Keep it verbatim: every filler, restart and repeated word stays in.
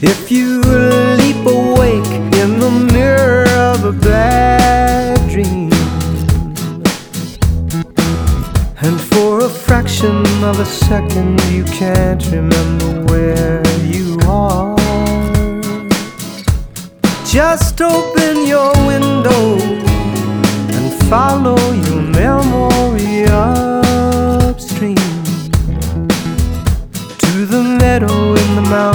If you leap awake in the mirror of a bad dream, and for a fraction of a second you can't remember where